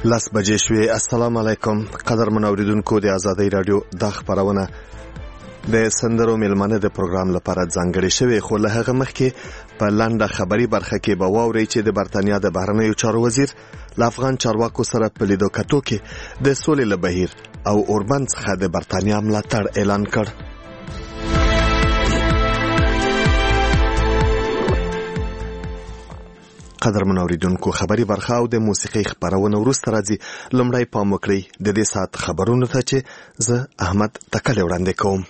لس بجې شوې. السلام علیکم قدرمن اوریدونکو، د آزادۍ رادیو د خبرونه د سندرو میلمانه د پروګرام لپاره ځانګړې شوې، خو له هغه مخکې په لنډه خبري برخه کې به واورئ چې د برتانیا د بهرنیو چارو وزیر له افغان چارواکو سره په لیدو کتو کې د سولې له بهیر او اوربند څخه د برتانیا ملاتړ اعلان کړ. قدرمن اوریدونکو، خبري برخه او د موسیقي خبرونه وروسته راځي. لومړی پام وکړئ د دې ساعت خبرونو ته چې زه احمد تکل وړاندې کوم.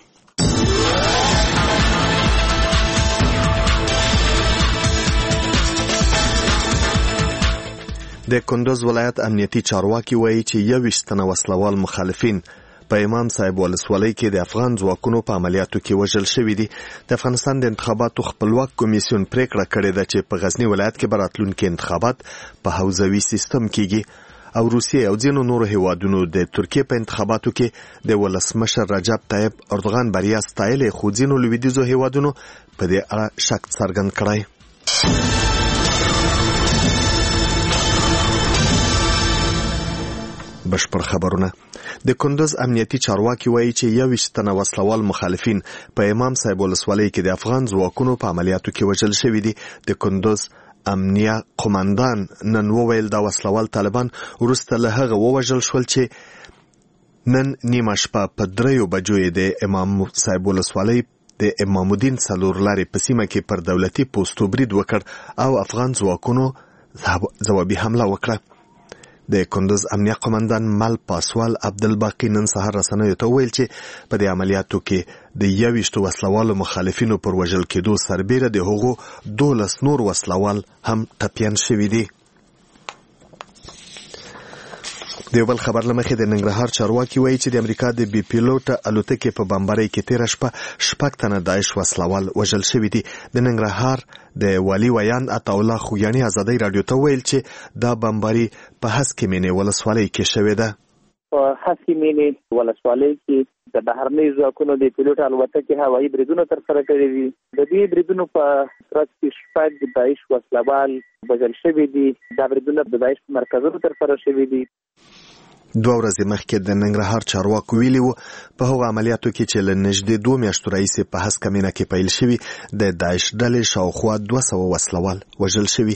د کندوز ولایت امنیتي چارواکي وایي چې 21 تنه وسلوال مخالفین په امام صاحب ولسوالۍ کې د افغان ځواکونو په عملیاتو کې وژل شوي دي. د افغانستان د انتخاباتو خپلواک کمیسیون پریکړه کړې ده چې په غزنی ولایت کې به راتلونکي انتخابات په حوزوي سیستم کېږي او روسیې او ځینو نورو هیوادونو د ترکیې په انتخاباتو کې د ولسمشر رجب طیب اردوغان بریا ستایلې، خو ځینو لویدیځو هیوادونو په دې اړه شک څرګند کړی. بشپړ خبرونه. د کندوز امنیتي چارواکي وایي چې 21 تنه وسلوال مخالفین په امام صاحب ولسوالۍ کې د افغان ځواکونو په عملیاتو کې وژل شوي دي. د کندوز امنیه قومندان نن وویل دا وسلوال طالبان وروسته له هغه ووژل شول چې نن نیمه شپه په 3 بجو د امام صاحب ولسوالۍ د امام الدین څلور لارې په سیمه کې پر دولتي پوستو برید وکړ او افغان ځواکونو ځوابي حمله وکړه. د کندوز امنیه قومندان مل پاسوال عبدالباقی نن سهار رسنیو ته وویل چې په دې عملیاتو کې د 21 وسلوالو مخالفینو پر وژل کېدو سربیره د هغو 12 نور وسلوال هم ټپیان شوي دي. د بل خبر لمخې د ننګرهار چارواکي وایي چې د امریکا د بي پیلوټ الوتکې په بمبارۍ کې تیره شپه 6 تنه داعش وسلوال وژل شوي دي. د ننګرهار د والی ویان عطاالله خویاني آزادۍ رادیو ته ویل چې دا بمباري په هسکې مینې ولسوالۍ کې شوې ده. په هسکې مینې ولسوالۍ کې د بهرنیو ځواکونو د پیلوټ الوتکې هوایي بریدونه ترسره کړي دي. د دې بریدونو په ترڅ کې 6 داعش وسلوال وژل شوي دي. دا بریدونه د داعش په مرکزونو ترسره شوي دي. 2 ورځې مخکې د ننګرهار چارواکو ویلي وو په هغو عملیاتو کې چې له نږدې 2 میاشتو راهیسې په هسکه مینه کې پیل شوي د داعش ډلې شاوخوا 200 وسلوال وژل شوي.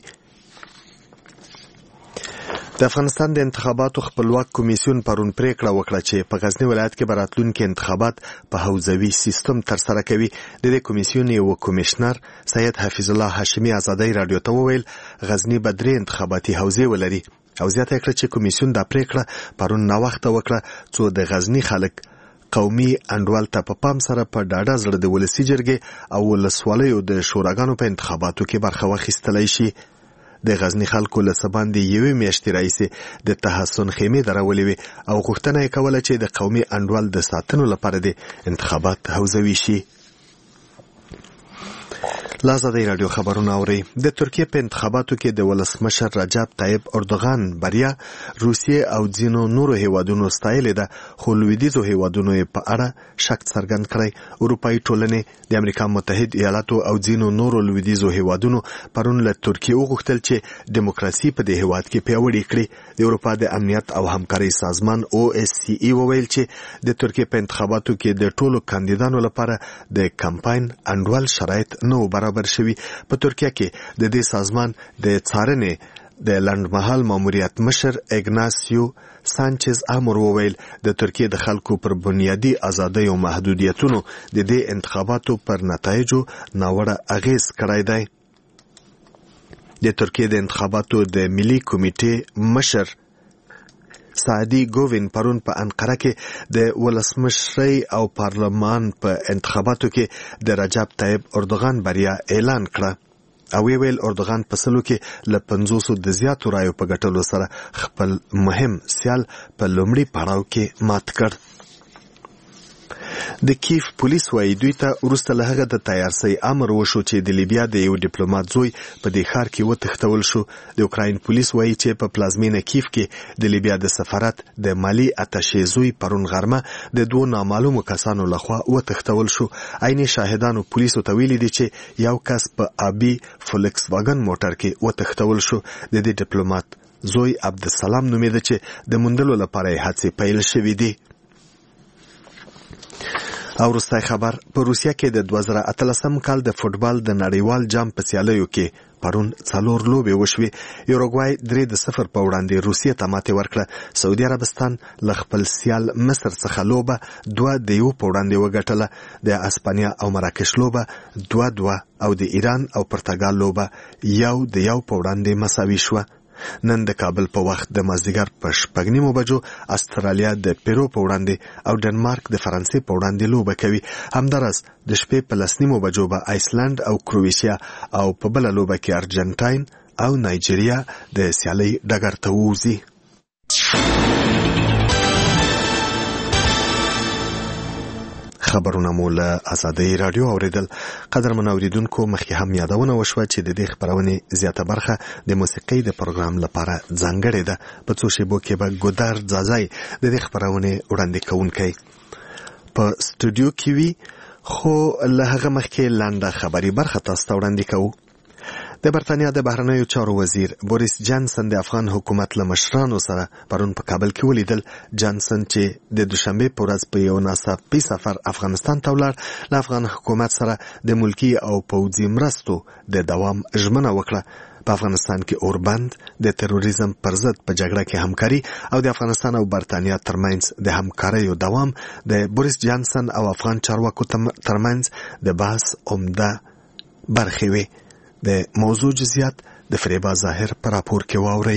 د افغانستان د انتخاباتو خپلواک کمیسیون پرون پریکړه وکړه چې په غزنی ولایت کې به راتلونکي انتخابات په حوزوي سیستم ترسره کوي. د دې کمیسیون یو کمیشنر سید حفیظ الله هاشمي آزادۍ رادیو ته وویل غزنی به 3 انتخاباتي حوزې ولري او زیاته کړه چې کمیسیون دا پریکړه پرون ناوخته وکړه څو د غزنی خلک قومي انډوال ته په پام سره په ډاډه زړه د ولسي جرګې او ولسوالیو د شوراګانو په انتخاباتو کې برخه واخیستلی شي. د غزنی خلکو له سباندې 1 میاشتې راهیسې د تحسن خیمې درولې وي او غوښتنه یې کوله چې د قومي انډوال د ساتنو لپاره د انتخابات حوزوي شي. آزادۍ رادیو خبرونه اورئ. د ترکیې په انتخاباتو کې د ولسمشر رجب طیب اردوغان بریا روسیې او ځینو نورو هیوادونو ستایلې ده، خو لویدیځو هیوادونو یې په اړه شک څرګند کړی. اروپایي ټولنې د امریکا متحد ایالاتو او ځینو نورو لویدیځو هیوادونو پرون له ترکیې وغوښتل چې دیموکراسي په دې هیواد کې پیاوړې کړي. د اروپا د امنیت او همکارۍ سازمان OSCE وویل چې د ترکیې په انتخاباتو کې د ټولو کاندیدانو لپاره د کمپاین انډول شرایط نه برابر شوي. په ترکیه کې د دې سازمان د څارنې د لنډمهال ماموریت مشر اګناسیو سانچز امر وویل د ترکیې د خلکو پر بنیادی ازادۍ او محدودیتونو د دې انتخاباتو پر نتایجو ناوړه اغیز کړی دی. د ترکیې د انتخاباتو د ملي کمیټې مشر سعدي ګوین پرون په انقره کې د ولسمشرۍ او پارلمان په انتخاباتو کې د رجب طیب اردوغان بریا اعلان کړه او ویل اردوغان په سلو کې له 500 د زیاتو رایو په ګټلو سره خپل مهم سیال په لومړي پړاو کې مات کړ. د کیف پولیس وایي دوی ته وروسته له هغه د تیارسۍ امر وشو چې د لیبیا د یو ډیپلوماټ زوی په دې ښار کې وتښتول شو. د اوکراین پولیس وایي چې په پلازمینه کیف کې د لیبیا د سفارت د مالي اتاشې زوی پرون غرمه د 2 نامعلومو کسانو لخوا وتښتول شو. عیني شاهدانو پولیسو ته ویلي دي چې یو کس په آبي فولکس واګن موټر کې وتښتول شو. د دې ډیپلوماټ زوی عبدالسلام نومیده چې د موندلو لپاره هڅې پیل شوې دي. او وروستی خبر، په روسیه کې د 2018 کال د فوټبال د نړیوال جام په سیالیو کې پرون 4 لوبې وشوې. یوروګوای 3-0 په وړاندې روسیې ته ماتې ورکړه. سعودي عربستان له خپل سیال مصر څخه لوبه 2-1 په وړاندې وګټله. د اسپانیا او مراکش لوبه 2-2 او د ایران او پرتګال لوبه 1-1 په وړاندې مساوي شوه. نن د کابل په وخت د مازدیګر په 6:30 بجو استرالیا د پیرو په وړاندې او ډنمارک د فرانسې په وړاندې لوبه کوي. همدارس د شپې په 9:30 بجو به آیسلند او کرواتیا او په بل لوبه کې ارجنټاین او نایجیریا د سیالي ډګر ته ووځي. خبرونه مو له آزادۍ رادیو اوریدل. قدرمن اوریدونکو، مخکې هم یادونه وشوه چې د دې خبرونې زیاته برخه د موسیقۍ د پروګرام لپاره ځانګړې ده. په څو شیبو کې به ګودار ځاځای د دې خبرونې وړاندې کوونکی په سټوډیو کې وي، خو له هغه مخکې لنډه خبري برخه تاسو ته وړاندې کوو. د برتانیا د بهرنیو چارو وزیر بوریس جانسن د افغان حکومت له مشرانو سره پرون په کابل کې ولیدل. جانسن چې د دوشنبه په ورځ په یو ناڅاپي سفر افغانستان ته ولاړ، له افغان حکومت سره د ملکی او پوځي مرستو د دوام ژمنه وکړه. په افغانستان کې اوربند د تروریزم پر ضد په جګړه کې همکاري او د افغانستان او برتانیا ترمنځ د همکاریو دوام د بوریس جانسن او افغان چارواکو ترمنځ د بحث عمده برخې وي. د موضوع جزئیات د فریبا ظاهر پر راپور کې واوري.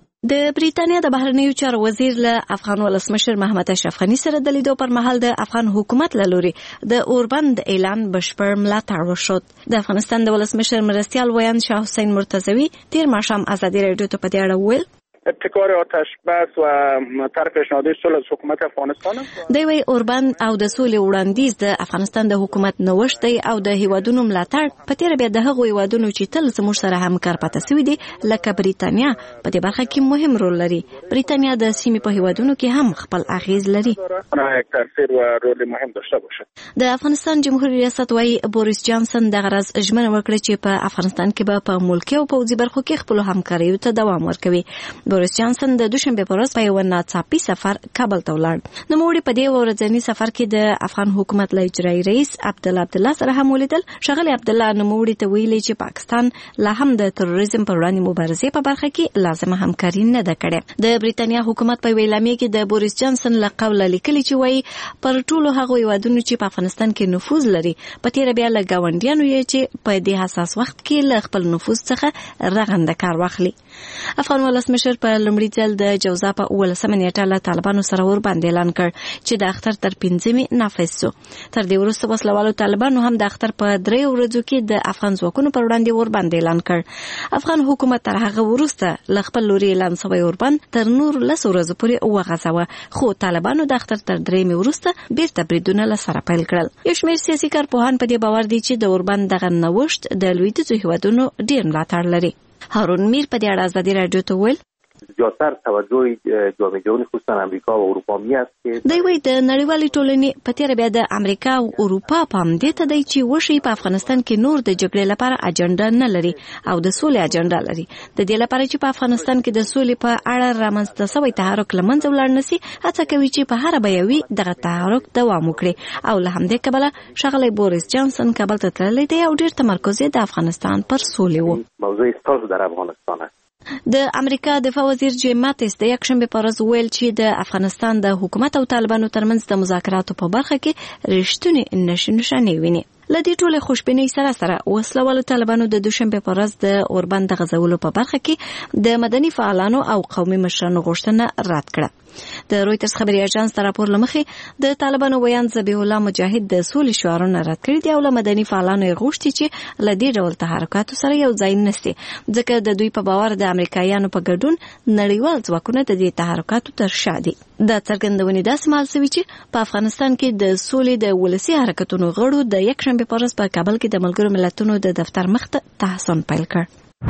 د بریتانیا د بهرنیو چارو وزیر له افغان ولسمشر محمد اشرف غني سره د لیدو پر مهال د افغان حکومت له لوري د اوربند اعلان بشپړ ملاتړ وشو. د افغانستان د ولسمشر مرستیال ویاند شاه حسین مرتضوی تیر ماښام ازادي رادیو ته په دې اړه وویل ابتکار آتش بس و طرح پیشنهادی صلح از حکومت افغانستان دی وی اوربند او د سولې وړاندیز د افغانستان د حکومت نوښت دی او د هیوادونو ملاتړ په تیر بیا د هغو هیوادونو چې تل زموږ سره همکار پاتې شوي دي لکه بریتانیا په دې برخه کې مهم رول لري. بریتانیا د سیمې په هیوادونو کې هم خپل اغیز لري. یک تاثیر و رول مهم داشته باشه. د افغانستان جمهوریت ریاست وايي بوریس جانسن د غرض ژمنه وکړه چې په افغانستان کې به په ملکی او پوځي برخو کې خپل همکاریو ته دوام ورکوي. بوریس جانسن د دوشنبه په ورځ په یو ناڅاپي سفر کابل ته ولاړ. نوموړي په دې ورځنی سفر کې د افغان حکومت له اجرایي رئیس عبدالله سره هم ولیدل. شغله عبدالله نوموړي ته ویلي چې پاکستان لا هم د تروریزم پر وړاندې مبارزې په برخه کې لازمه همکاري نه ده کړې. د بریتانیا حکومت په ویلامې کې د بوریس جانسن له قوله لیکلي چې وایي پر ټولو هغو هیوادونو چې په افغانستان کې نفوذ لري په تیر بیا له ګاونډیانو یې چې په دې حساس وخت کې له خپل نفوذ څخه رغنده کار واخلي. افغان ولسمشر په لومړي ځل د جوزا په 18 نیټه له طالبانو سره ور باندې اعلان کړ چې د اختر تر 15 نافذ شو. تر دې وروسته وسلوالو طالبانو هم د اختر په 3 ورځو کې د افغان ځواکونو پر وړاندې ور باندې اعلان کړ. افغان حکومت تر هغه وروسته له خپل لوري اعلان شوی اوربند تر نور 10 ورځې پورې وغځاوه، خو طالبانو د اختر تر 3 وروسته بیرته بریدونه له سره پیل کړل. یو شمېر سیاسي کارپوهان په دې باور دي چې د اوربند دغه نوښت د لویدیځو هیوادونو ډېر ملاتړ لري. هارون میر په دې اړه ازادي رادیو ته ویل زیاتر توجه جامعه جهانی خصوصا امریکا و اروپا می است که دی وی د نړیوالې ټولنې په تیر بیا د امریکا او اروپا پام دې ته دی چې وشي په افغانستان کې نور د جګړې لپاره اجنډا نه لري او د سولې اجنډا لري. د دې لپاره چې په افغانستان کې د سولې په اړه رامنځته شوی تحرک لمنځه ولاړ نشي، هڅه کوي چې په هر بیاوي دغه تحرک دوام وکړي. او له همدې کبله ښاغلی بوریس جانسن کابل ته تللی دی او ډېر تمرکز یې د افغانستان پر سولې و. موضوع ستاسو در افغانستان است. د امریکا دفاع وزیر جیم ماتیس د یکشنبه په ورځ ویل چې د افغانستان د حکومت او طالبانو ترمنځ د مذاکراتو په برخه کې رښتونی نشانې ویني. لدې ټوله خوشبینۍ سره وسلوالو طالبانو د دوشنبه په ورځ د اوربند غزولو په برخه کې د مدني فعالانو او قومي مشرانو غوښتنه رد کړه. د رويټرز خبري اژانس تر راپور لمخې د طالبانو ویاند ذبیح الله مجاهد د سولې شعارونه رد کړي دي او له مدني فعالانو غوښتي چې له دې ډول تحرکاتو سره یو ځای نشي، ځکه د دوی په باور د امریکایانو په ګډون نړیوال ځواکونه د دې تحرکاتو تر شا دي. دا څرګندونې داسې مال سوي چې په افغانستان کې د سولې د ولسي حرکتونو غړو د یکشنبه په ورځ په کابل کې د ملګرو ملتونو د دفتر مخ ته تحصن پیل کړ.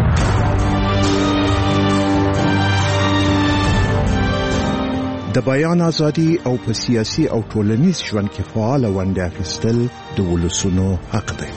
د بیان ازادي او په سیاسي او ټولنیز ژوند کې فعال ونډه اخیستل د ولسونو حق دی.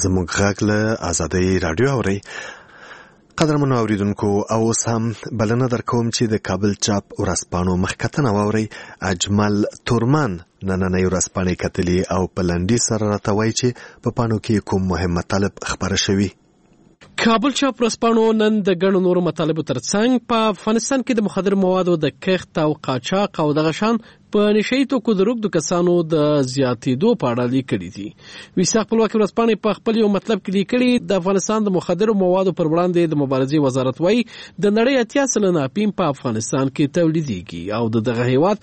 زموږ غږ له آزادۍ رادیو اورئ. قدرمنو اوریدونکو، اوس هم بلنه درکوم چې د کابل چاپ ورځپاڼو مخکتنه واورئ. اجمل تورمان نننۍ ورځپاڼې کتلي او په لنډي سره راته وایي چې په پاڼو کې کوم مهم مطالب خپاره شوي. کابل چاپ ورځپاڼو نن د ګڼو نورو مطالبو ترڅنګ په افغانستان کې د مخدر موادو د کښت او قاچاق او دغه شان په نشئی توکو د روږدو کسانو د زیاتېدو په اړه لیکلي دي. ویساق خپلواکي ورځپاڼې په خپل یو مطلب کې لیکلي د افغانستان د مخدرو موادو پر وړاندې د مبارزې وزارت وایي د نړۍ 80% افیم په افغانستان کې تولیدېږي او دغه هیواد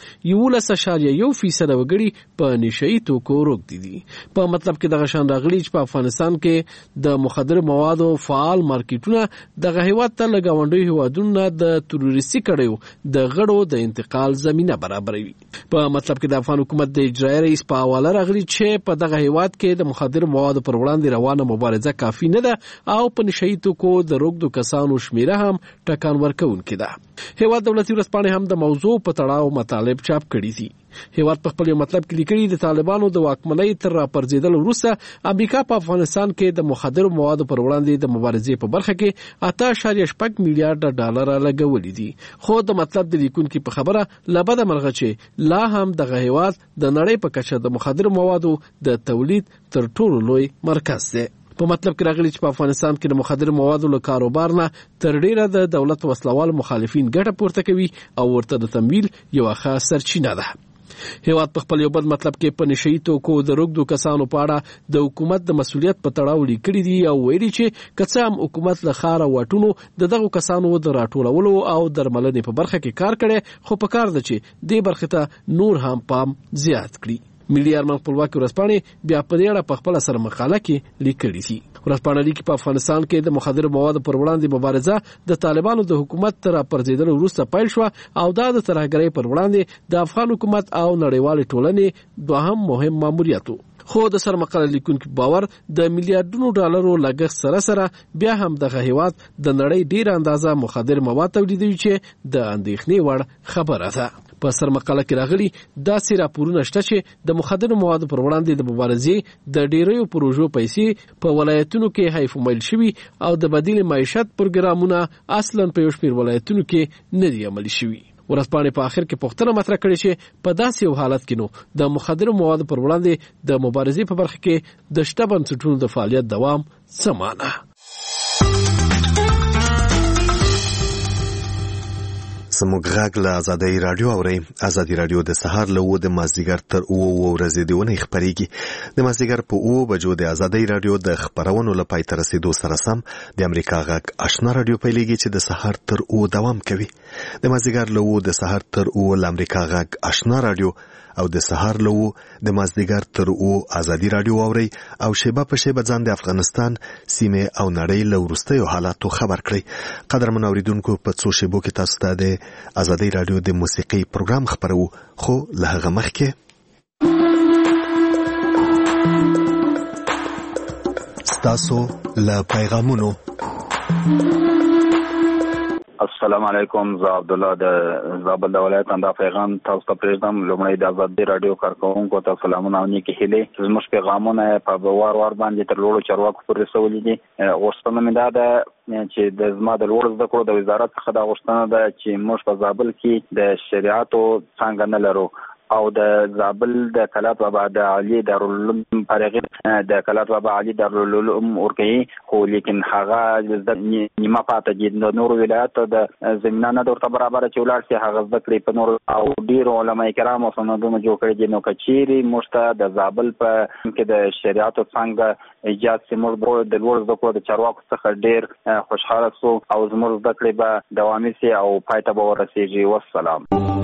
11.1% وګړي په نشئی توکو روږدي دي. په مطلب کې دغه شان راغلي چې په افغانستان کې د مخدرو موادو فعال مارکیټونه دغه هیواد ته له ګاونډیو هیوادونو د تروریستي کړیو د غړو د انتقال زمينه برابروي. په مطلب کې د افغان حکومت د اجرایي رئیس په حواله راغلي چې په دغه هیواد کې د مخدر موادو پر وړاندې روانه مبارزه کافي نه ده او په نشئی توکو د روږدو کسانو شمیره هم ټکان ورکوونکې ده. هیواد دولتي ورځپاڼې هم د موضوع په تړاو مطالب چاپ کړي دي. هیواد په خپل مطلب کې لیکلي د طالبانو د واکمنۍ تر راپرځېدل وروسته امریکا په افغانستان کې د مخدر موادو پر وړاندې د مبارزې په برخه کې 8.6 میلیارډ ډالر لګولي دي. خو د مطلب د لیکونکو په خبره لبده مرغه چې لا هم دغه هیواد د نړۍ په کچه د مخدر موادو د تولید تر ټولو لوی مرکز دی. په مطلب کې راغلي چې په افغانستان کې د مخدر موادو له کاروبار نه تر ډیره د دولت وسلوال مخالفین ګټه پورته کوي او ورته د تمویل یو خاص سرچینه ده. هیواد په خپل یو بل مطلب کې په نشئی توکو د روږدو کسانو په اړه د حکومت د مسؤلیت په تړاو لیکلي دي او ویلي چې که څه هم حکومت له ښار او واټونو دغه کسانو د راټولولو او درملنې په برخه کې کار کړي، خو په کار ده چې دې برخه ته نور هم پام زیات کړي. ملي ارمان خپلواکي ورځپاڼې بیا په دې اړه په خپل سره مقاله کې لیکلي دي. ورځپاڼه لیکي په افغانستان کې د مخدر موادو پر وړاندې مبارزه د طالبانو د حکومت تر راپرځېدلو وروسته پیل شوه او دا د ترهګرۍ پر وړاندې د افغان حکومت او نړیوالې ټولنې دوهم مهم ماموریت و. خو د سر مقاله لیکونکو باور د میلیارډونو ډالرو لګښت سره بیا هم دغه هیواد د نړۍ ډیر اندازه مخدر مواد تولیدوي چې د اندېښنې وړ خبره ده. په سر مقاله کې راغلي داسې راپورونه شته چې د مخدر موادو پر وړاندې د مبارزې د ډیریو پروژو پیسې په ولایتونو کې حیف مایل شوي او د بدیل معیشت پروګرامونه اصلاً په یو شمېر ولایتونو کې نه دي عملي شوي. ورځپاڼې په آخر کې پوښتنه مطرح کړې چې په داسې یو حالت کې نو د مخدر موادو پر وړاندې د مبارزې په برخه کې د شته بنسټونو د فعالیت دوام څه معنی؟ زموږ غږ له آزادۍ رادیو اورئ. آزادۍ رادیو د سهار له 9 د مازدیګر تر 9 ورځې د ونې خبرېږي. د مازدیګر په 9 بجو د آزادۍ رادیو د خبرونو لپاره تر رسیدو سره سم د امریکا غږ آشنا رادیو پیلېږي چې د سهار تر 9 دوام کوي. د مازدیګر له 9 د سهار تر 9 د امریکا غږ آشنا رادیو او د سهار له 9 د مازدیګر تر 9 آزادۍ رادیو اورئ او شیبه په شیبه ځان د افغانستان سیمه او نړۍ له وروستیو حالاتو خبر کړئ. قدرمن اوریدونکو، په څو شیبو کې تاسو ته د آزادۍ رادیو د موسیقي پروګرام خبرو، خو له هغه مخکې ستاسو له پیغامونو. السلام علیکم، زه عبد الله د زابل ولایت دا پیغام تاسو ته پرېږدم. لومړی د آزادۍ رادیو کارکوونکو ته سلامونه او نیکې هیلې. زموږ پیغامونه په وار باندې تر لوړو چارواکو پورې رسولي دي. غوښتنه مې دا ده چې زما د لوړو زده کړو د وزارت څخه دا غوښتنه ده چې موږ په زابل کې د شریعتو څانګه نه لرو او د زابل د کلات بابا د عالی دارالعلوم فرغت د کلات بابا عالی دارالعلوم ورکه، خو لیکن هغه د نیمه پاته دي د نور ولایت د زمينه نه ورته برابر چې ولر سي هغه ذکر په نور او ډیر علماء کرام او سندونه جوړ کړي دي. نو کچيري مشته د زابل په کې د شریعت څنګه ایجاد سیمور د لوړ ذکر د چارواکو څخه ډیر خوشاله سو او زموږ ذکر به دوامي سي او پایته به ورسیږي. والسلام.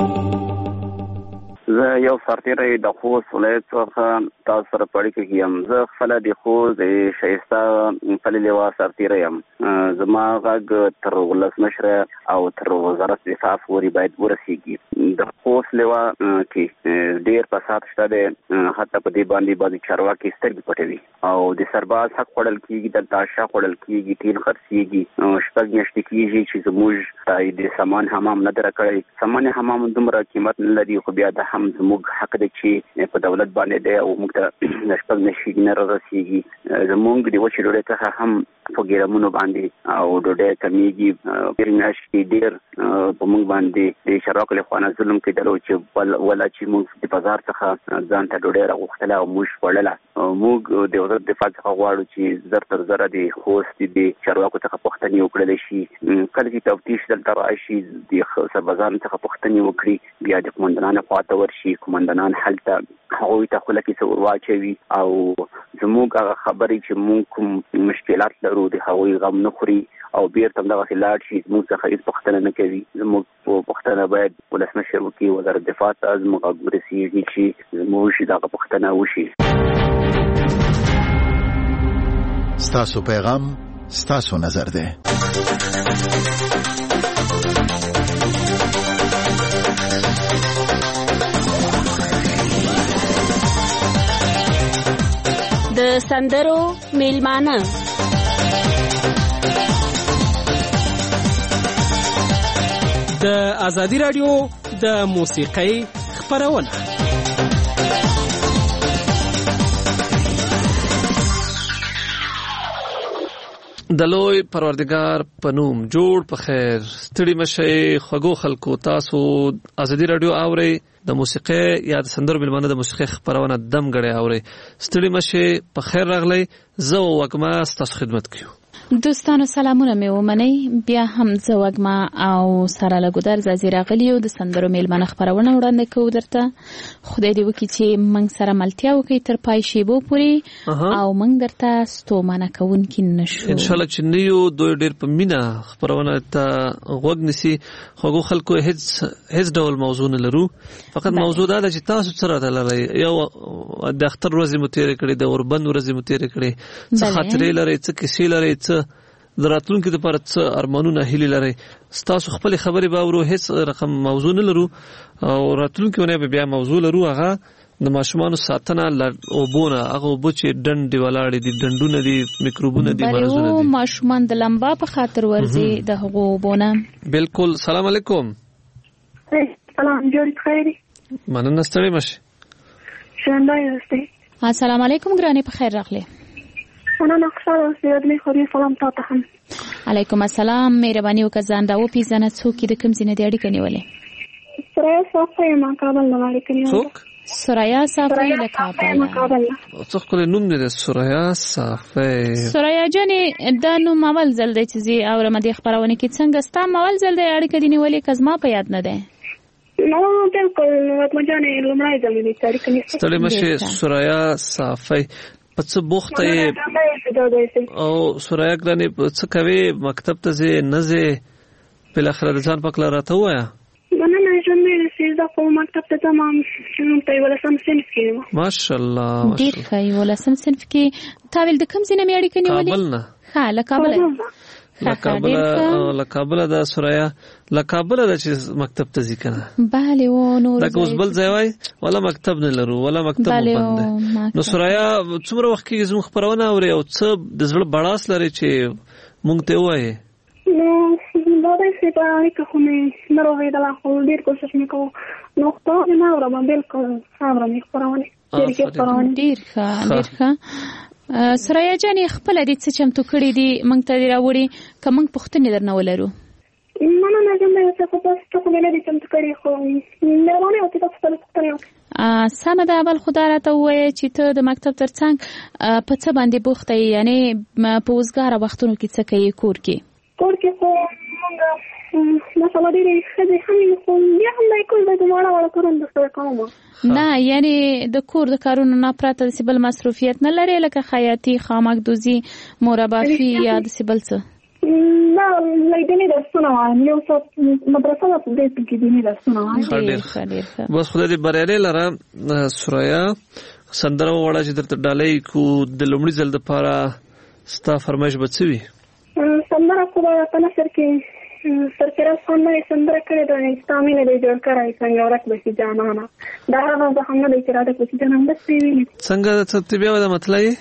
زه یو سرتیری د خوست ولایت څخه تاسو سره پړی کېږم. زه خپل د خوست د شایسته پلي لیوا سرتیری یم. زما غږ تر ولسمشر او تر وزارت دفاع پورې باید ورسیږي. د خوست لیوا کې ډیر فساد شته دی، حتی په دې باندې چارواکي سترګې پټوي او د سرباز حق خوړل کېږي، د تاشا خوړل کېږي، تیل خرڅېږي. شپږ میاشتې کېږي چې زموږ د سامان حمام نه درکړی. سامان حمام دومره قیمت نه لري، خو بیا د هم زموږ حق دی چې په دولت باندې دی او موږ ته د شپږ نشي نه رسیږي زموږ د وچې ډوډۍ څخه هم په ګیرمونو باندې او ډوډۍ کمیږي ډېر میاشتې ډېر په موږ باندې د چارواکو له خوا نه ظلم کېدلو چې ولا چې موږ د بازار څخه ځان ته ډوډۍ راغوښتله او موږ خوړله موږ د وزارت دفاع څخه غواړو چې زر تر زره د خوست د چارواکو څخه پوښتنې وکړل شي کله چې تفتیش دلته راشي د سربازانو څخه پوښتنې وکړي بیا د قومندانانو خواته ورشي قومندانان هلته هغوی ته خوله کې څه ور واچوي او زموږ هغه خبرې چې موږ کوم مشکلات لرو د هغوی غم نه خوري او بیرته همدغسې لاړ شي زموږ څخه هېڅ پوښتنه نه کوي زموږ پوښتنه باید ولسمشر وکړي وزارت دفاع ته زموږ غږ ورسېږي چې زموږ دغه پوښتنه وشي. ستاسو پیغام ستاسو نظر دی. د سندرو میلمانه د ازادي رادیو د موسیقۍ خپرونه د لوی پروردگار په نوم جوړ په خیر ستړي مشي خوګو خلکو تاسو ازادي رادیو اوري د موسیقۍ یا د سندرو میلمانه د موسیقۍ خبرونه دم غړي اوري ستړي مشي په خیر راغلی زه وګما ستاسو خدمت کوم. دوستانو سلامونه مې ومنئ بیا هم زه وګما او سره له ګودر زازي راغلی او د سندرو میلمانه خبرونه وړاندې کوو درته خدای دې وکړي چې موږ سره ملتیا وکړي تر پای شیبو پورې او موږ درته ستومانه کوونکي نشو ان شاء الله چې نیو دوی ډېر په مینا خبرونه ته غوږ نسی خوګو خلکو هیڅ ډول موضوع نه لرو فقط موضوع دا چې تاسو سره لري یو د اختر ورځې مو تیرې کړې د اوربند ورځې مو تیرې کړې څه خاطرې لري څه کیسې لري د راتلونکي لپاره څه ارمانونه هیلې لري ستاسو خپل خبرې به ورو هیڅ رقم موضوع نه لرو او راتلونکي ونه بیا موضوع لرو هغه د ماشومانو ساتنه او بونه هغه بچي ډنډ ولاړې دي ډنډونه دي میکروبونه دي مرزونه دي ماشومان د لمبا په خاطر ورزي د هغه بونه بالکل. سلام علیکم. سلام جوړ خیری مننه ستړي مشه شاندای هستي السلام علیکم ګراني په خیر راغلی انا نقصان سیادلی خوري سلام تاسو هم علیکم السلام مهرباني وکړه دا و پیژنه څوک د کوم ځای د اړیکې نیولې سرایا صافه ما کابل نه اړیکې نیولې څوک سرایا صافه له کابل څوک کله نوم نه سرایا صافه سرایا جانې دا نوم اول ځل دی چې او رمدي خبرونه کې څنګه ستا اول ځل د اړیکې نیولې کزما په یاد نه ده نو بالکل وته جانې لمړای ځل دې اړیکې نیولې ستړي مشه سرایا صافه پڅ بوخته او سرایا ګرانی څه کوي مکتب ته ځې نه ځې بل اخر د ځان پکلا راته وایا نه ژوند مې سیده په مکتب ته تمام په ولسم صنف کې ماشاءالله ډیر ښه ولسم صنف کې تاویل د کوم ځای نه اړیکې نیولې کابل نه ها لکابل د سرایا لکابل د چې مکتب ته ځي کنه bale و نور دا کوم بل ځای وای ولا مکتب نه لرو ولا مکتب باندې نو سرایا څومره وخت کې زموږ خبرونه اوري او څه د زړه بڑاس لري چې مونږ ته وایي نو دا چې په اړیکه خو مې نه راوړې دا خو ډیر کوشش وکړو نو ته نه اورم بالکل سامره مې خبرونه ډیر ښه سرایا جانې خپل دې څه چمتو کړی دي موږ ته راوړي که موږ پوښتنې درنه ولرو نه څه خو تاسو ته نه دي چمتو کړی خو مهرباني وکړئ تاسو خپل پوښتنه سمه ده اول خدا راته ووایه چې ته د مکتب ترڅنګ په څه باندې بوخته یې یعنې په اوسګاره وختونو کې څه کوې کور کې خو موږ مثلا ډېرې ښځې هم خو بیا هم دا کور د واړه کارونه درسره کوم نه یعنې د کور د کارونو نه پرته داسې بل مصروفیت نه لرې لکه خیاطي خامک دوزي مربافي یا داسې بل څه نه دیني درسونه وایم یو څه مدرسه ده په دې کې دیني درسونه وایم ډېر بس خدای دې بریالۍ لره سرایا سندره وواړه چې درته ډالۍ کو د لومړي ځل دپاره ستا فرمایش به څه وي سندره خو به په نثر کې سرفراز خان نه سندره کړې ده ستا مینه دې جوړ کړی څنګه ورک به شي جانانه دا هغه زه هم نه دی چې راته به شي جانان بس پرې ویلي څنګه څه بیا د مطلب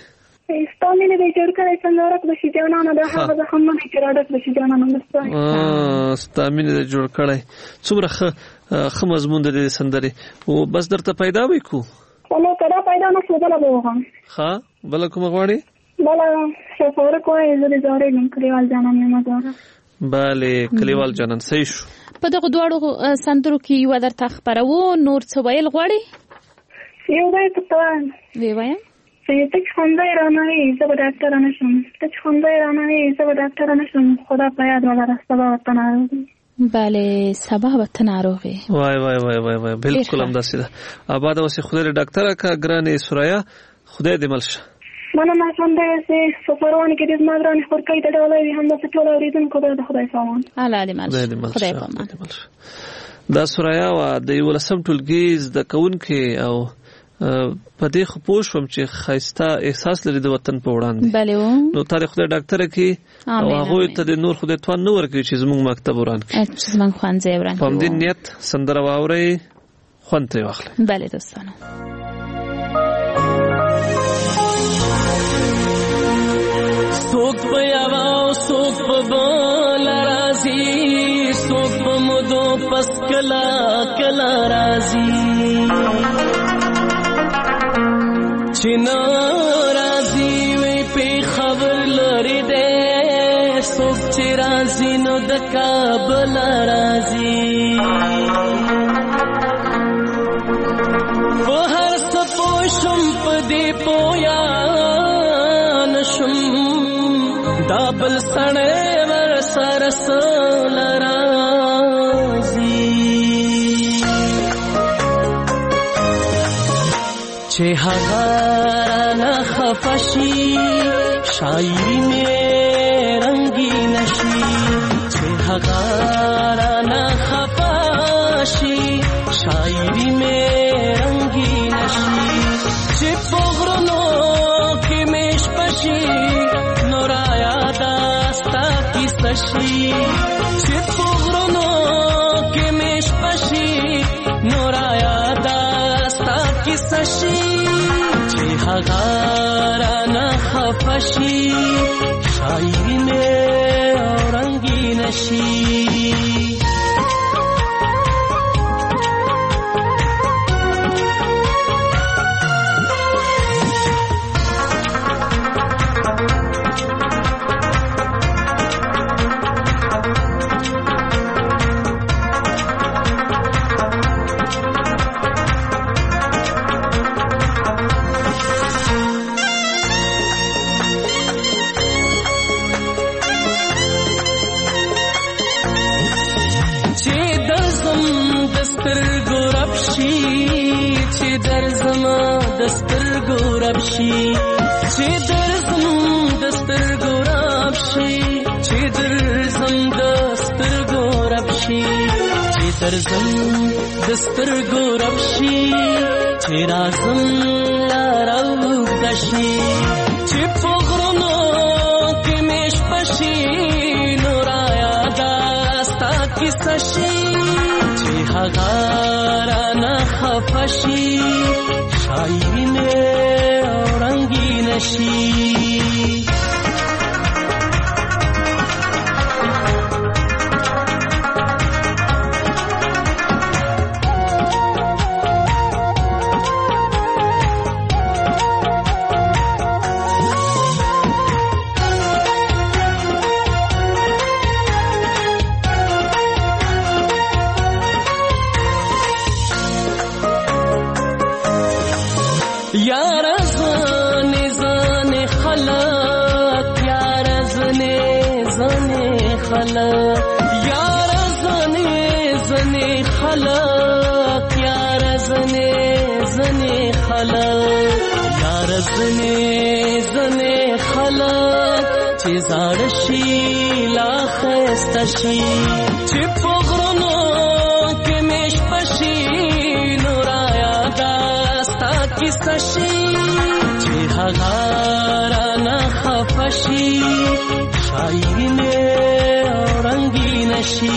استامینه دې جوړ کړی څنګه راک بشي جانانه د هغه ځخم نه چې راډک بشي جانانه مستای استامینه دې جوړ کړی څومره خ مضمون دې سندره او بس درته پیدا وکړو نو کدا پیدا نه شو بل به ها بل کوم غواړي بل سفر کوی زه زاره نن کلیوال جانان نه مزاره bale کلیوال جانان صحیح شو په دغه دواړو سندرو کې یو درته خبرو نور څه ویل غواړي یو وای ته وی وایم چې ته څنګه رانه زه به ډاکټر نه شم ته څنګه رانه زه به ډاکټر نه شم خدا په یاد ولر سبا وطن bale سبا وطن ناروغي وای وای وای وای بالکل هم داسې ده آباد اوسې خدای ډاکټر کا ګرانې سوریا خدای دې ملشه مننه څنګه چې سفرونه کې دې ماګران خور کوي ته ډولې هم د ټول اوریدونکو د خدای سامان الله دې ملشه خدای پامان دا سوریا وا د یو لسم ټولګي د کون کې او په دې خو پوه شوم چې خایسته احساس لري د وطن په وړاندې بله نو تاریخ د ډاکټر کې او هغه ته د نور خدای توان نه ورکوي چې زموږ مکتب وران کړي چې زموږ ښوونځی وران کړي په دې نیت سندره واورئ خوند ترې واخلئ بله دوستانو څوک په یوه او څوک په بله راځي څوک په مودو پس کله کله راځي چې نه راځي وی په خبر لري دی څوک چې راځي نو د کابل راځي په هر څه پوه شم په دې پویا نشم دا بل سړی ورسره سوله راځي چې هغه رانه خفه شي شاعري مې رنګین شي چې هغه رانه خفه شي شاعري مې رنګین شي چې په غرونو کې مې شپه شي نور یاده ستا کیسه شي چې په غرونو کې مې شپه شي نور یاده ستا کیسه شي چې هغه رانه خفه شي شاعري مې رنګین شي شي چې درزم د سترګو راب شي چې درزم د سترګو راب شي چې درزم د سترګو راب شي چې رازم لارو دشي چې په غرونو کې مش پشي نور یادا ستا کیسه شي چې هغه رانه خفه شي شاعري مې رنگین شي زنه خلک چې زاړه شي لا خسته شي چې په غرونو کې مش پشي نور یادا ستا کیسه شي چې هغه رانه خفه شي شاعري مې رنګین شي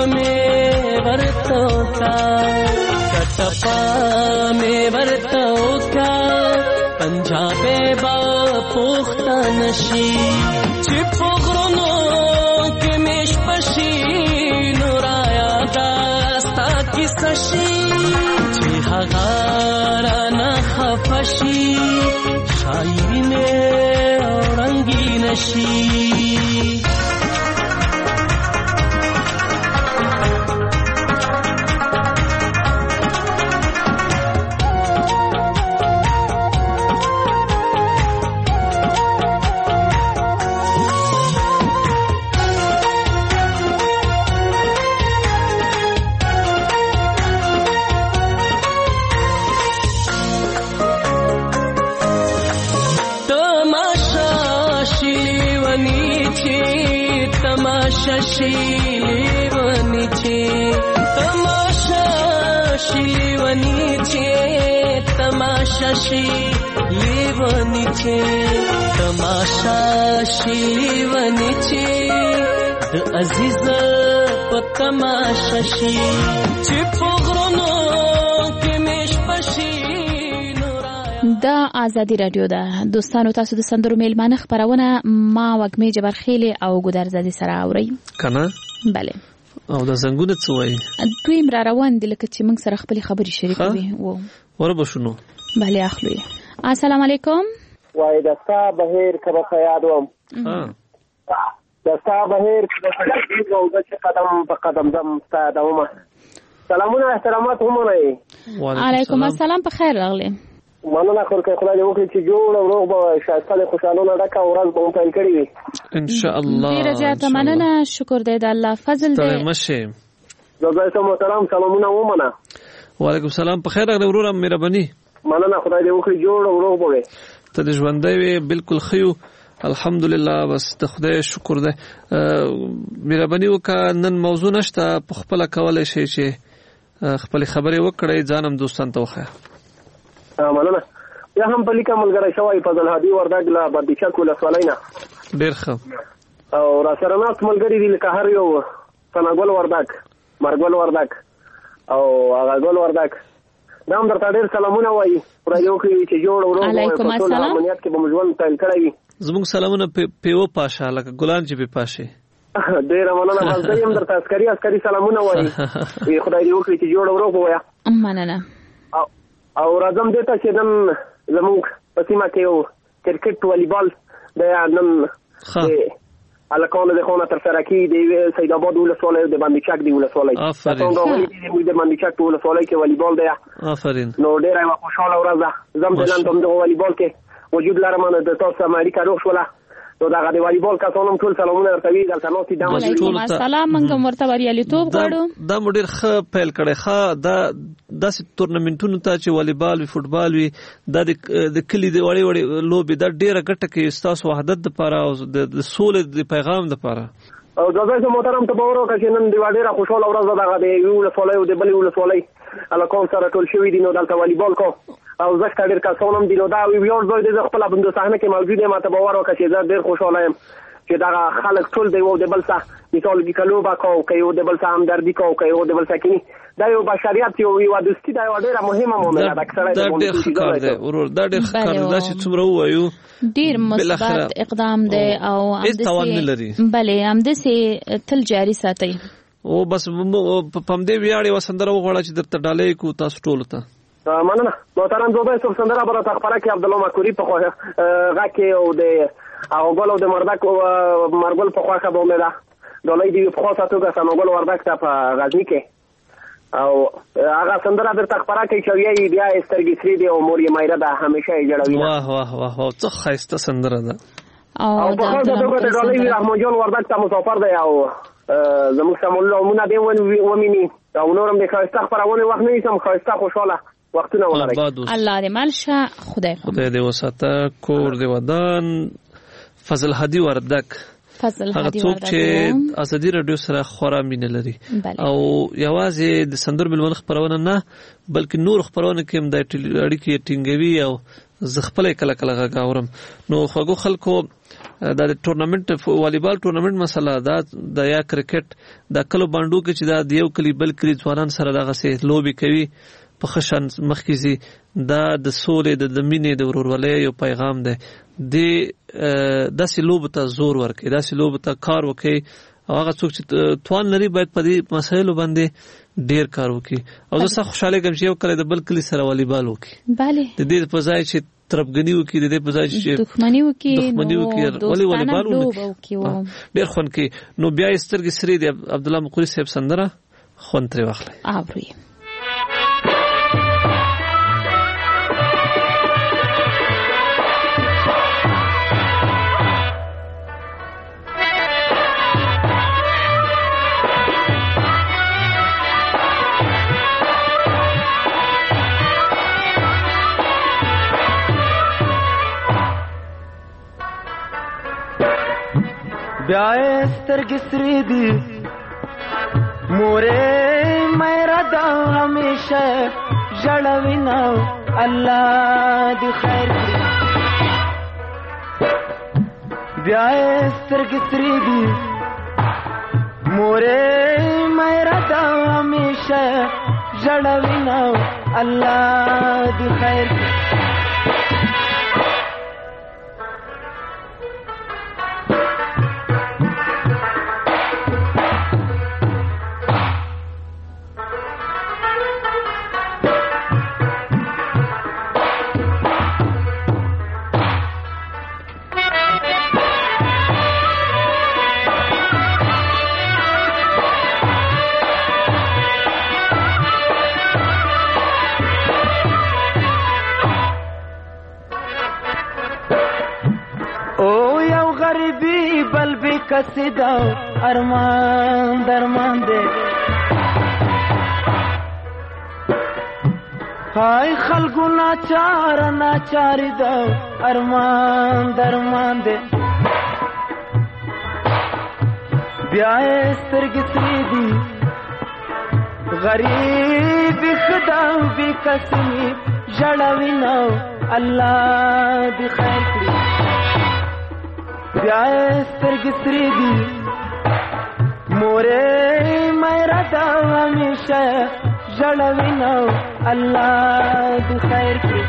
में वर्तो का कटपा में वर्तो का पंजाबे बा पुख्ता नशी चिपो ग्रोनो के मेश पशी नूराया दास्ता की सशी चिहागारा न खफशी शायरी में औरंगी नशी शिलीवनीचे तमाशा शिलीवनीचे तमाशा शिलीवनीचे तमाशा शिलीवनीचे द अजीज पतमाशा शि चिपग्रोनो के मेश पशी دا آزادی رادیو ده. دوستانو تاسو د سندرو میلمانه خبرونه ما وګمی جبرخیل او ګودرزادي سره اوري کنه bale او د زنګونه څه وایي دوی مر روان دي لکه چې موږ سره خپل خبري شریکوي وو وربه شنو bale اخلي السلام علیکم وای دستا بهیر کبه یادوم دستا بهیر کبه او د قدم په قدم دم ستادومه سلامونه احترامات هم نه علیکم السلام په خیر راغلی مننه خورکه خدای دې وکړي چې جوړ او روغ به شایسته خوشالونه ډکه ورځ به پیل کړی وي ان شاء الله ډیر زیاته مننه شکر دې د الله فضل دې مشه زه محترم سلامونه ومنه وعلیکم السلام په خیر راغلی ورور مهرباني مننه خدای دې وکړي جوړ او روغ به ته د ژوندۍ وي بالکل خيو الحمدلله بس د خدای شکر ده مهرباني وکړه نن موضوع نشته په خپل کولای شي چې خپل خبرې وکړې ځانم دوستان ته وخه مننه یا هم په لیکه ملګری شوی فضل هادي وردګ لا باندې چک ولسوالینا ډیر ښه او را سره ناس ملګری دي لکه هر یو سناګل وردګ مرګل وردګ او هغه ګل وردګ دا هم درته ډیر سلامونه وایي خدای یو کوي چې جوړ ورو علیکم السلام امنیت کې به مجون پیل کړی زموږ سلامونه پیو پاشا لکه ګلان چې په پاشه ډیر مننه بس دیم درته عسکري سلامونه وایي خدای یو کوي چې جوړ ورو وایي مننه او راځم دته چې نن زموږ په سیمه کې یو کرکټ والیبال د نن الکانو د خونه تر سره کې د سید آباد ولسوالۍ د باندې چک دی ولسوالۍ آفرین د باندې چک ولسوالۍ کې والیبال دی آفرین نو ډېر خوشاله ورځ ده زم د نن د والیبال کې وجود لرم د تاسو امریکا روغ شوله نو دا د والیبال کسانو ټول سلامونه ورته وی دلته نو سي دمه علیکم السلام منګم ورته وریالیتوب غواړو دا مډیر ښه پیل کړي ښه دا داسې تورنمنټونو ته چې والیبال وی فوټبال وی د کلی د وړي وړي لوبي دا ډیره ګټه کې استاسو وحدت لپاره او د سولې د پیغام لپاره او زه محترم ته باور وکړم چې نن دی ډیره خوشاله ورځ ده د ولسوالۍ او د بلې ولسوالۍ الکان سره ټول شوی دي نو دلته والیبال کو او زه ډېر کسانم دي نو دا یو ځای د خپل بندو صحنه کې موجود یم ته باور وکړه چې زه ډېر خوشاله یم چې دا خلک ټول دی او د بل څه مثال کې کلوبا کو کوي د بل څه همدردي کو کوي د بل څه کې دا یو بشریت یو دوستي دا ډېره مهمه معامله ده اکثره دا ډېر ښکار دی ورور دا ډېر ښکار دی چې څومره وایو ډېر مثبت اقدام دی او بلې همداسې تل جاري ساتي او بس پم دې ویاړې وسندره وغواړه چې درته ډالۍ کو تاسو ټول ته مننه محترم زوبای صاحب سندره برات خبره کې عبد الله مکوری په خوخه غاکه او د او ګلو د مردک مرګل په خوخه به مې ده ډالۍ دی په خوخه توګه سمګل وردک ته په غزنی کې او هغه سندره درته خبره کې چې یې بیا استرګی سری دی او مور یې مایره ده همیشه یې جوړوي واه واه واه څه خایسته سندره ده او په خوخه توګه د ډالۍ رحمان جان وردک ته مسافر دی او زموږ سمول مونږ دی ومني او نورم د خایسته خبرونه وخت نه سم خایسته خوشاله وختونه ولري الله دې مالشه خدای دې وساته کور دې ودان فضل هادي وردک هغه څوک چې ازادي رادیو سره خورا مینه لري او یوازې د سندر بلمن خبرونه نه بلکې نور خبرونه کې هم د اړیکې ټینګوي او زه خپل کله کله غاورم نو خوګو خلکو دا ټورنمنت والیبال ټورنمنت مسله دا د یا کرکټ د کلو باندې کې چې دا دیو کلی بل کلی ځوانان سره دغه سي لوبي کوي په خشن مخکزي دا د سولې د مینې د ورورولۍ یو پیغام دی د سلوب ته زور ورکړي د سلوب ته کار وکړي هغه څوک چې توان لري باید په دې مسایلو باندې ډیر کار وکړي او زه څه خوشاله کوم چې یو کله د بل کلی سره والیبال وکړي bale د دې په ځای چې تربګنی وکړي د دې په ځای چې دښمنی وکړي والیبال وکړي ډیر خون کې نو بیا سترګې سری دی عبد الله مقری صاحب سندره خون تر واخلي اوري بیائے سترګې سری دی مورې میرا دا همیشه ژړوینا الله دې خیر کړي بیائے سترګې سری دی مورې میرا دا همیشه ژړوینا الله دې خیر کړي کسیدا ارمان درمان دے ہائے خلقو ناچاری دا ارمان درمان دے بیائے سترګې سری دی غریب خدا بی قسمی ژړوینا الله دې خیر کړي بیائے سترګې سری دی مورې میرا دا همیشه ژړوینا الله دې خیر کړي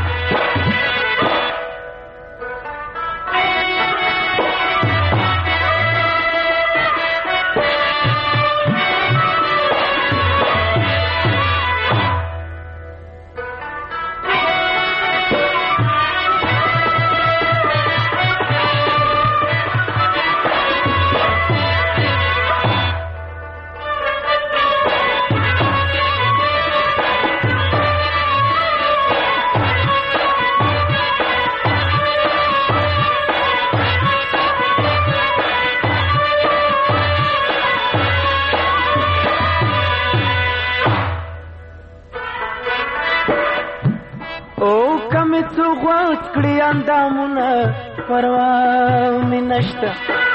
کړي اندامونه پروا مې نشته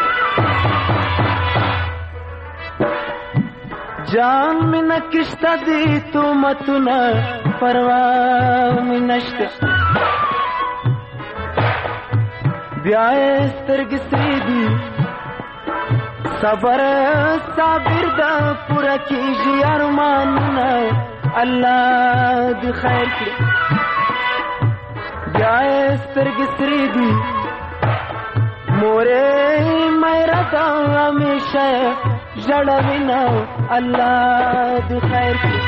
جان مې نکشته دي تومتونه پروا مې نشته بیا سترګې سری دي صبر صابر دا پوره کیږي ارمانونه الله دې خیر کړي بیائے سترګې سری دی مورې میرا دا همیشه ژړوینا الله دې خیر کړي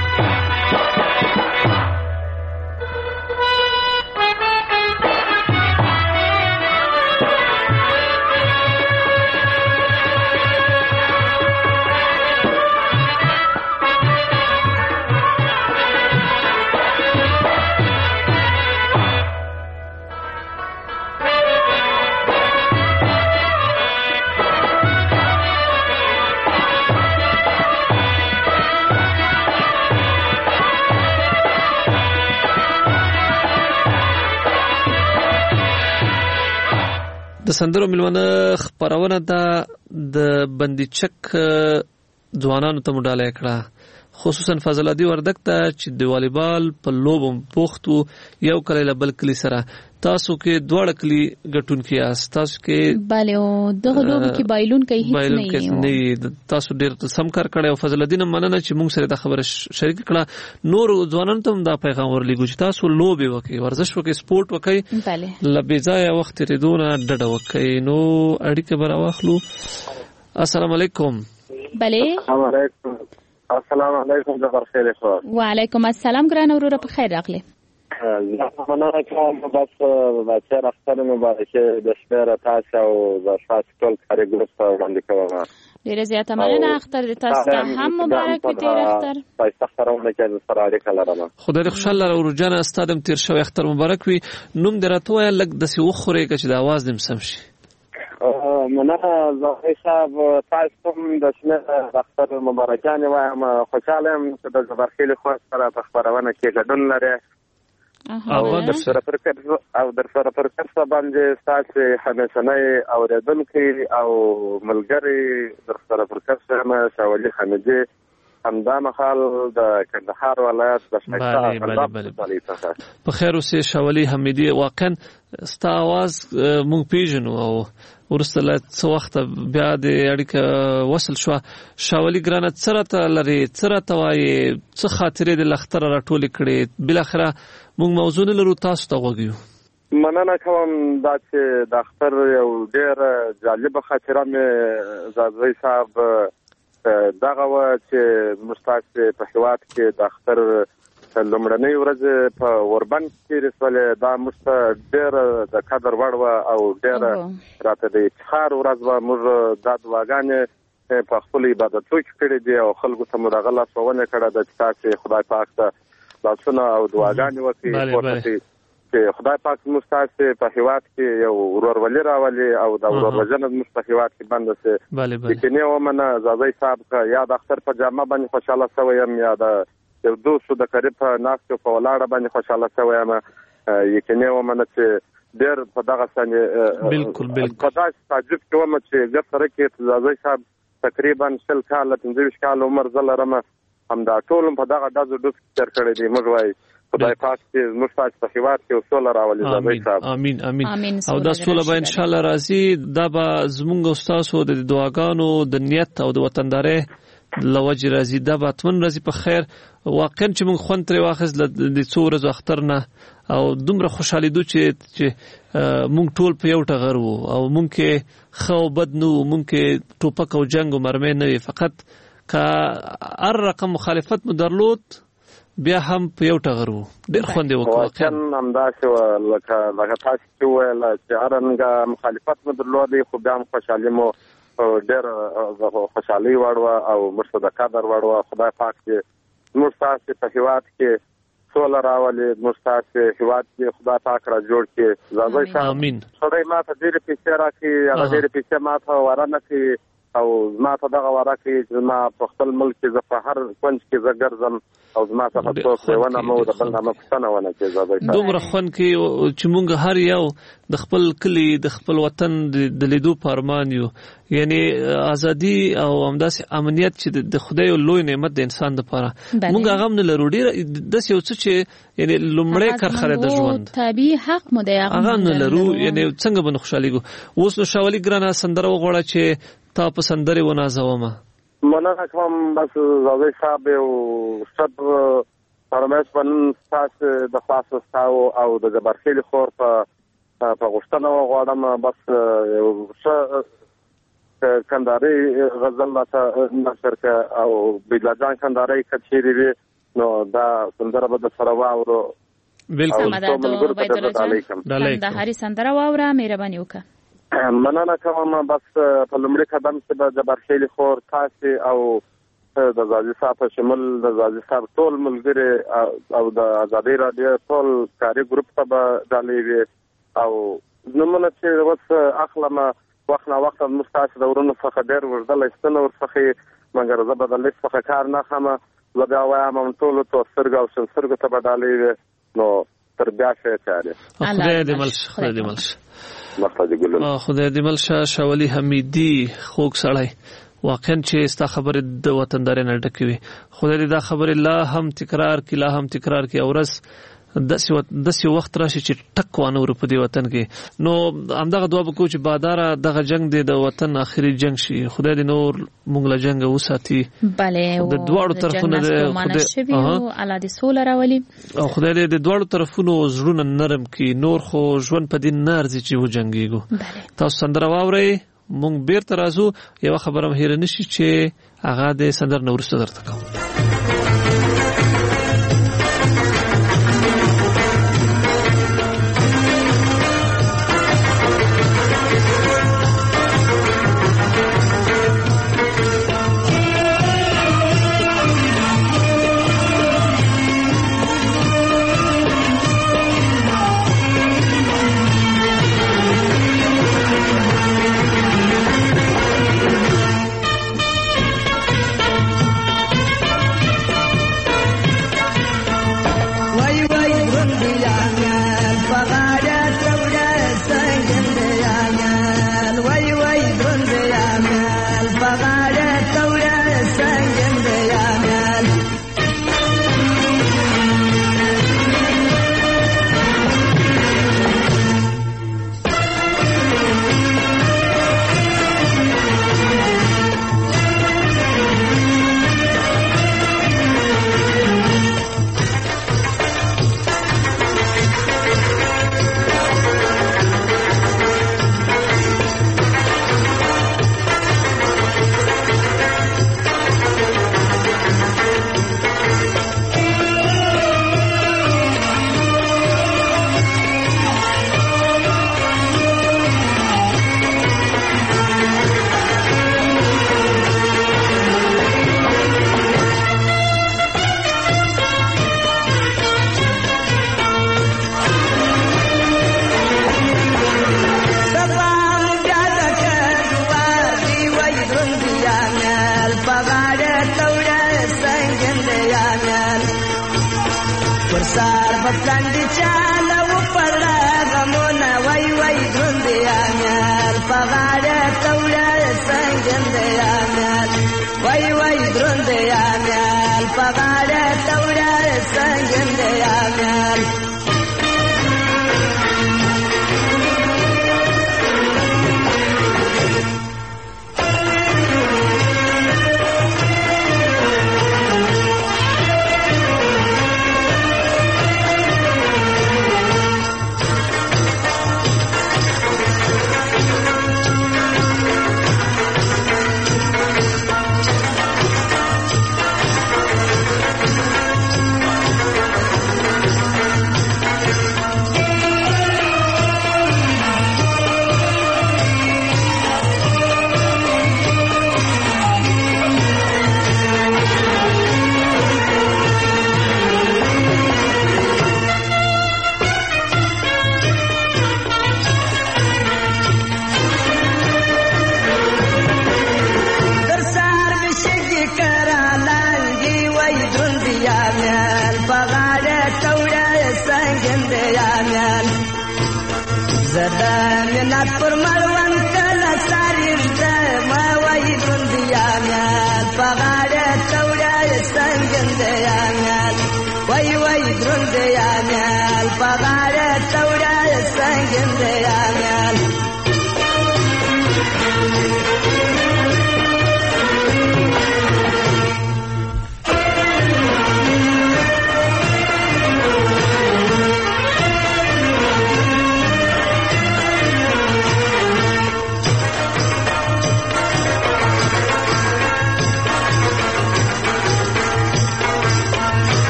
د سندرو ملونه خبرونه ده د بندي چک ځوانانو ته مډاله کړه خصوصا فضل الدی وردک ته چې د والیبال په لوبو بوختو یو کلی له بل کلی سره تاسو کې دوړ کلی ګټونکي یاست تاسو کې bale او دغه لوبو کې بایلون کوي هیڅ نه تاسو ډېر سم کار کړی او فضل الدین مننه چې موږ سره د خبره شریک کړه نور ځوانان ته دا پیغام ورلېږو چې تاسو لوبي وکړئ ورزش وکړئ سپورت وکړئ bale لبیزای وخت ریدونه ډډه وکړئ نو اړیکه برا واخلو السلام علیکم bale السلام علیکم جبر خیر خو وعلیکم السلام ګران وروره په خیر راغلی مننه کوم بس بچا اختر مبارکه د شپه تاسو او د شاته ټول کارګر سره وړاندې کوم ډیره زیاته مننه اختر د تاسو هم مبارک وي تیر اختر تاسو خبرونه کې سره اړیکه لرم خدای دې خوشاله او روزانه استادم تیر شوی اختر مبارک وي نوم درته لګ د سی وخوري چې د आवाज دم سم شي مننه زاهد صاحب تاسو هم د شنه اختر مبارکانه وایم خوشاله یم چې د زبرخیل خو سره په خبرونه کې ګډون لري او در سره پر کار باندې تاسو همیشنه اوریدونکو او ملګری در سره پر کار شاولي حمیدي همدا مخال د کندهار ولایت د شایسته په خیر اوسې شاولي حمیدي واقعا ستا आवाज مونږ پیژنو او ورسته له څو وخت بیا د اړیکه وصل شو شاولي ګرانه سره لري سره توای څه خاطرې د لختر راټول کړي بل اخره مونږ موضوع لرو تاسو ته وګیو مننه کوم دا چې د اختر یو ډېر جالب خاطره مې زاوی صاحب دغه و چې مستاسه په هواد کې د اختر لومړنۍ ورځ په اوربند کې رسوله دا مست ډېر د قدر وړ او ډېر راته د افتخار ورځ و موږ د دعاګانې په خپل عبادتو کې کړې دي او خلکو ته مدغله سوونه کړه د تاسو خدای پاک ته لاسونه او دعاګانې وکړي چې خدای پاک مستاسه په هواد کې یو ورورولي راولي او د ورورولۍ مستحوات کې باندې سه لیکنه ومنه زاوی صاحب کا یاد اختر په جامه باندې خوشاله شوم یا د یو دوست د قریب ناس په ولاړه باندې خوشاله شوم لیکنه ومنه چې ډېر په دغه څنګه بالکل قضا تعجب کوم چې ګټره کې زاوی صاحب تقریبا 10 کال 15 کال عمر زلرمه هم دا ټول په دغه دازو دوست تر کړی دی موږ وای خدای پاک دې مستاج په خیوات کې وصول راولي زاوی صاحب امين او دا ټول به ان شاء الله راځي دا به زمونږ استادو د دعاګانو د نیت او د وطنداري لوجه راځي دا به تمن راځي په خیر واقعا چې موږ خون تر واخص د څو ورځې اختر نه او دومره خوشاله دو چې موږ ټول په یو ټغر وو او موږ کې خو بد نو موږ کې ټوپک او جنگ او مرمۍ نه فقط کا ار رقم مخالفت مدرلوت بیا هم په یو ټغر وو ډېر خوند وکړ همدا چې لکه تاسو چې ویل چې ارنګه مخالفت مدرلود خو بیا هم خوشاله مو ډېر خوشالي واړو او مرشد قدر واړو خدای پاک دې مرستاسه په هواد کې سول راولي مرستاسه هواد کې خدای پاک را جوړ کې زاوی صاحب امين خدای ما ته دې پیسې راکړي هغه دې پیسې ما ته ورانه کړي او زما ته دغه ورکه چې ما په خپل ملک کې زه په هر کونج کې زه ګرځم او زما ته څوک ونه مو د بل نه پښتنه ونه کې زه دومره خون کې چې مونږ هر یو د خپل کلی د خپل وطن د لیدو پرمان یو یعنی ازادي او همداسې امنیت چې د خدای لوی نعمت د انسان لپاره مونږ هغه نه لرو ډیر د یو څه چې یعنی لومړی کارخره د ژوند طبيعي حق مو دی هغه نه لرو یعنی څنګه بن خوشاليګو اوس نو شاولي ګرانه سندره وغوړه چې تا په سندره ونازومه مننه کوم بس زاوی صاحب او سب فرمایش باندې تاسو د خاصو تاو او د جبرخیل خور په غوښتنه وغواړم بس یو څه کنداري غزل نشر او بلادان کنداري کچيري نو دا سندره به سره واورو بالکل د هرې سندره واوره مهرباني وکړه مننه کوم بس په لومړي قدم کې د جبرخیل خور تاسو او د زاوی صاحب شمول د زاوی صاحب ټول ملګری او د ازادي رادیو ټول کاري ګروپ ته ډالې او نمونه چې وس اخلم وخت نه وخت مستاسه د ورونو څخه ډېر وردل استنه ورڅخه مګر زه بدل څخه کار نه خمه لږه وایم ټول تو سرګ او سرګ ته ډالې نو تر بیا شه چاره خدای دې ملش خدای دې ملشه شاولي حمیدي خوږ سړی واقعا چې ستا خبره د وطندارۍ نه ډکوي. خدای دې دا خبره لا هم تکرار کړي او رس داسې وخت راشي چې ټک وانه ور په دې وطن کې. نو همدغه دعا وکړو چې باداره دغه جنگ دی د وطن آخري جنگ شي. خدای دې نور موږ له جنگ وساتي. بله د دواړو طرفونو د الله دې سوله راولي او خدای دې د دواړو طرفونو زړونه نرم کړي. نور خو ژوند په دې نه ارزي چې وجنګيږو. تاسو سندره واورئ، موږ بیرته راځو. یو خبره هېره نشي چې هغه د سندر نه وروسته درته کوم.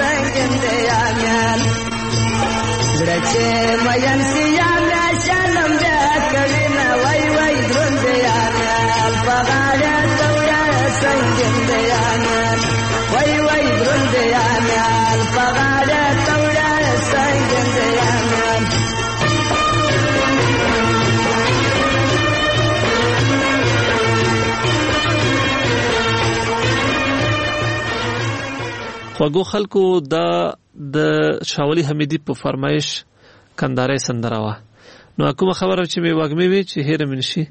Mayan siya na siya na خواږو خلکو دا د شاولي حمیدي په فرمایش کنداري سندره وا نو کومه خبره چې می واګمې وی چې هیر من شي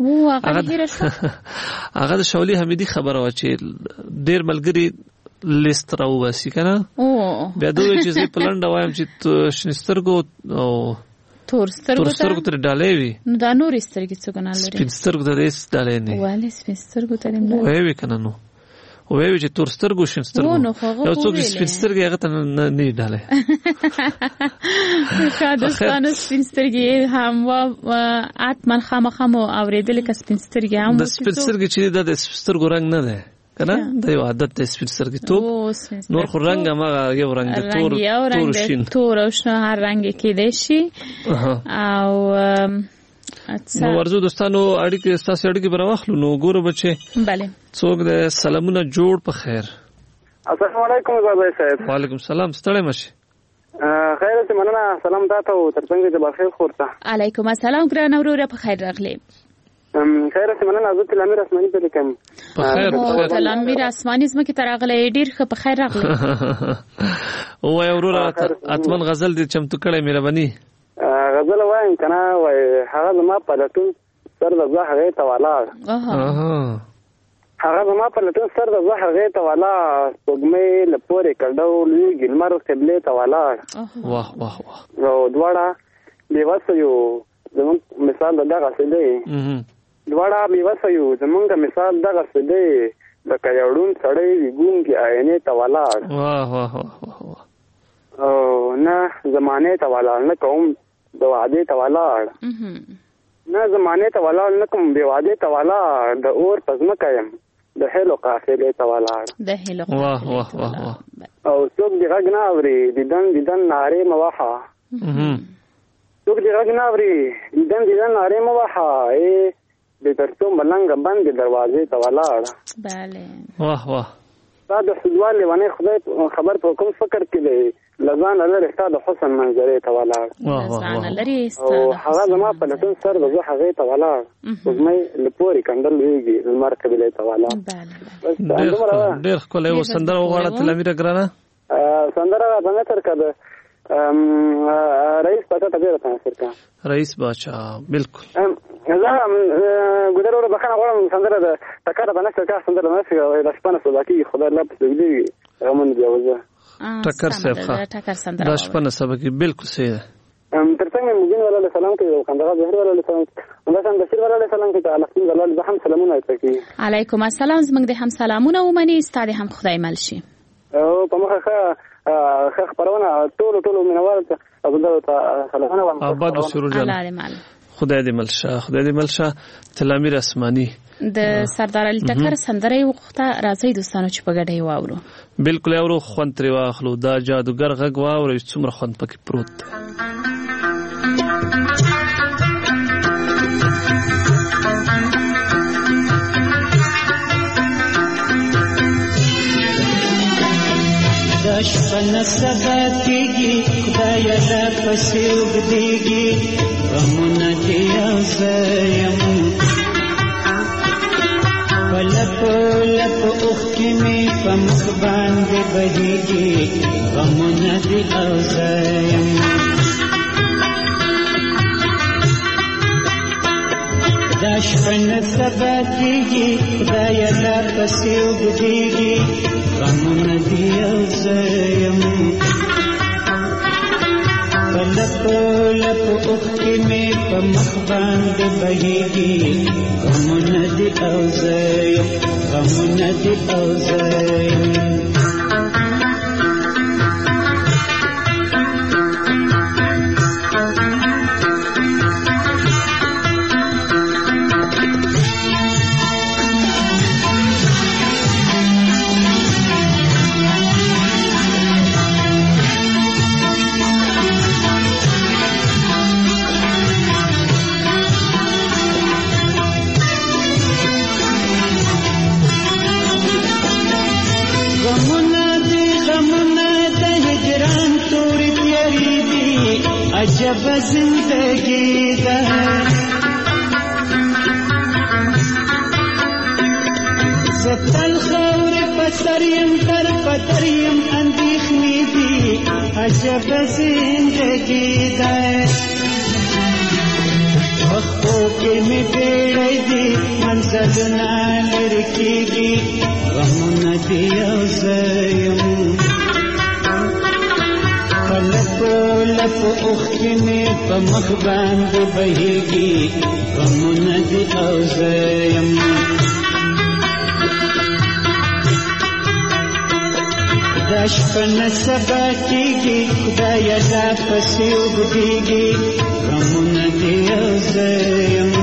هغه د شاولي حمیدي خبره وا چې ډیر ملګری لیست راو وسی کنه بیا دوی چې زه پلنډ وایم چې شنسترګو او تورسترګو تر ډالې وی نو دا نور سترګې څنګه نه لري سپینسترګو د دې ډالې نه والي سپینسترګو ته نه وی کنه نو وی چې تورسترګو شنسترګو یو څوک سپینسترګې هغه ته نه ډالې خادستانه سپینسترګې هم اتمن خامخمو اوریدل ک سپینسترګې هم د سپینسترګې چې د سپینسترګو رنگ نه ده کنه دا یو عادت د سپینسترګې تو نور خو رنگ ما یو رنگ د تور شین تور او شنه هر رنگ کې دی شي او نو ورزو دوستانو اړیکې تاسو اړیکې براوخلو نو ګوره بچي bale څوک د سلامونه جوړ په خیر السلام علیکم بابا صاحب وعلیکم السلام ستړی مشه خیر ته مننه سلام تاسو ترڅنګ د بخیر خورته علیکم السلام ګران اوره په خیر راغلی خیر ته مننه حضرت الامیر اسماني په لیکم په خیر الامیر اسماني زما کی تراغلی ډیر په خیر راغلی او اوره اتمن غزل دې چمتو کړې مهرباني غزل وایم کنه وای هغه زما په لټون سر د زه هغه ته ولاړ هغه زما په لټون سر د زه هغه ته ولاړ سپوږمۍ لپاره کډو لوی ګلمر قبله ته ولاړ واه واه واه نو دواړه بیوسه یو زمون مثال دغه څه دی دواړه بیوسه یو زمونږ مثال دغه څه دی لکه یوړون سړی وګونګي عینې ته ولاړ واه واه واه او نه زمانه ته ولاړ نه کوم د وعده ته ولاړ نه زمانه ته ولاړ نه کوم د وعده ته ولاړ د اور پزما کایم د هلو قافلې ته ولاړ د هلو واه واه واه او څوک دی غږ نه اوري دیدن ناره موها څوک دی غږ نه اوري دیدن ناره موها د ترڅو ملنګ بند دروازې ته ولاړ bale واه واه دا د سوال لونه خدای خبر په کوم فکر کې دی لزان لري ستاسو حسن منظرې ته ولاړ لزان لري او هغه زما په لټون سر د زه هغه ته ولاړ زمې لپوري کندل ویږي زمار قبيله ته ولاړ ډېر خپل یو سندره وغواړه تلامیر ګرانه سندره باندې تر کده رئیس پتا ته ډېر تاسو کا رئیس باچا بالکل زه ګذر ور بخنه غواړم سندره د تکړه باندې څه سندره نه شي د شپانه سباقي خدای الله په دې غمن دیوزه ټکر صاحب دا شپانه سباقي بالکل صحیح ترڅنګ مجین ولا سلام کوي خندغه زهر ولا سلام مثلا بشیر ولا سلام کوي الحمد لله زه هم سلامونه کوي علیکم السلام زمنګ د هم سلامونه ومني ستاره هم خدای ملشي او په مخه خبرونه ټول منوال ته سلامونه آباد سرور جان خدای دې ملشه تلامیر اسماني د سردار علي ټکر سندره وخته راځي دوستانو چې په ګډه واورو بالکل اورو خوند تری واخلو دا جادوګر غږ واورو څومره خوند پکې پروت دشپن سباتیگی خدای دا پسیوگ دیگی غمونا دیا زیم پلپ اخکی می پمخ باندی بهیگی غمونا دیا زیم دشپن سباتیگی خدای دا پسیوگ دیگی غمونا دیا زیم پلپ اخکی می پمخ باند بهیگی غمونا دیا زیم عجب زندگی ده ستل خور پتریم تر پتریم اندیخ عجب زندگی ده وختو کې می بیړې دي منزلونه لرکېږي غمونه دي او زیم لپ لپ اوښکې مې په مخ باندې بهېږي غمونه دي او زیم دا شپه نه سبا کېږي خدایه دا پسې اوږدېږي غمونه دي او زیم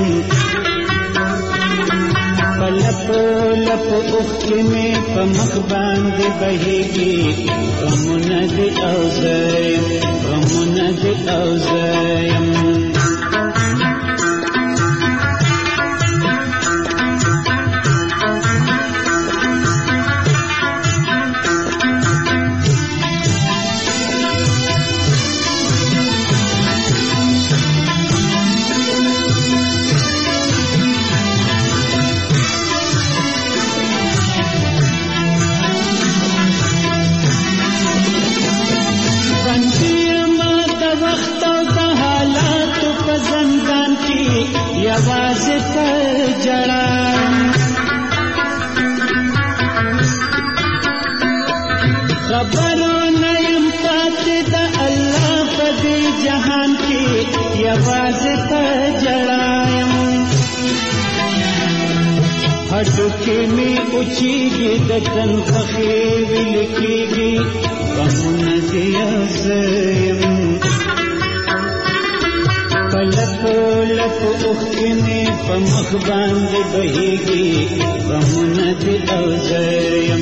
په لپو لپو اوښکې مې په مخ باندې بهېږي غمونه دي او زیم غمونه دي او زیم یوازې په جړایم خبرو نه یم پاتې د الله په دې جهان کې یوازې په جړایم هډوکې مې اوچېږي د تن پښې ویل کېږي غمونه دې یم لپو لپو اوښکې مې په مخ باندې بهېږي غمونه دي او زیم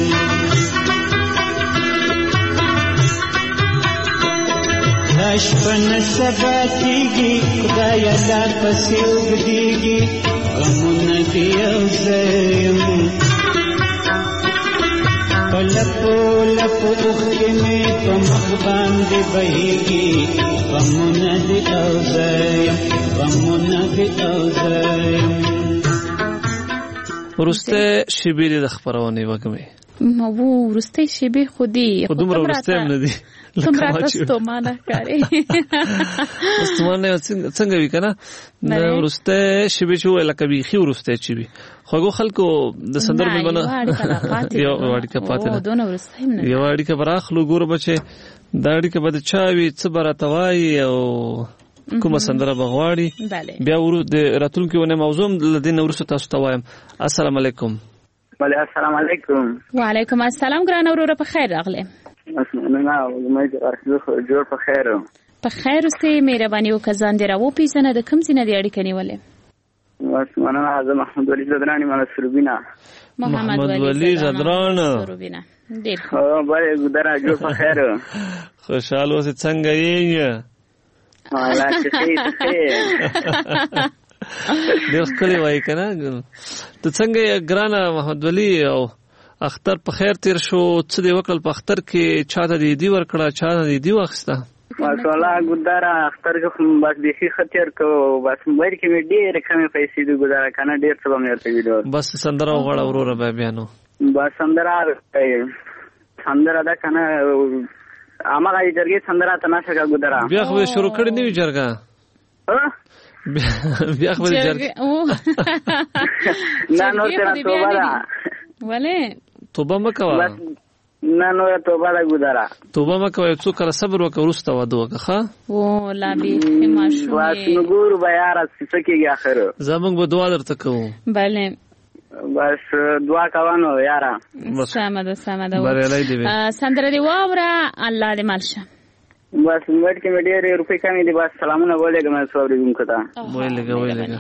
دا شپه نه سبا کېږي خدایه دا پسې اوږدېږي غمونه دي او زیم په لپو لپو اوښکې مې په مخ باندې بهېږي غمونه دي او زیم غمونه دي او زیم وروسته شیبې د خبرونې وګمې وروسته شیبې خو دي خو دومره وروسته هم نه دي څومره ستومانه ښکاري ستومانه څنګه وي که نه وروسته شیبې چې وویل لکه بیخي وروسته چې وي خوږو خلکو د سندرو مېلمانه یو اړیکه پاتې ده یو اړیکه به راخلو ګوره به چې دا اړیکه به د چا وي څه به راته وایي او کومه سندره به غواړي بیا د راتلونکې اونۍ موضوع هم له دې نه وروسته تاسو ته وایم السلام علیکم السلام علیکم وعلیکم السلام ګرانه وروره په خیر راغلی جوړ په خیر په خیر اوسې مهرباني وکړه ځان دې راوپېژنه د کوم ځای نه دې اړیکه نیولې بس مننه زه محمد ولی زدران یم سروبینه محمد ولی زدران سروبینه ډېر بله ګودره جوړ په خیر خوشحال اوسې څنګه یې الله چې ښې ډېر ښکلی وایي که نه ته څنګه یې ګرانه محمد ولی او اختر په خیر تیر شو څه دې وکړل په اختر کې چاته دې عیدي ورکړه چاته دې عیدي واخیسته ماشاءالله ګودره اختر کې بس بیخي ښه تېر کړو بس موبایل کې مې ډېرې کمې پیسې دي ګودره که نه ډېر څه به مې ورته ویډیو بس سندره وغواړه وروره بیا نو بس سندره ده که نه هماغه جرګې سندره ته نشه که ګودره بیا خو شروع کړې نه وي جرګه بیا خو جرګې نه نور تېره توبه ده ولې توبه مه کوه نه نوره توبه ده ګودره توبه مه کوه یو څو کله صبر وکړه وروسته واده وکړه ښه لا بیخي ماشوم بس نو ګورو به یاره څه کېږي اخر زموږ به دعا درته کوو بله بس دعا کوه نو یاره سمه ده بریالی دې وي سندره دې واوره الله دې مل شه بس موبایل کې مې ډېرې روپۍ کمې دي بس سلامونه ولیږم څو اورېدونکو ته ولیږه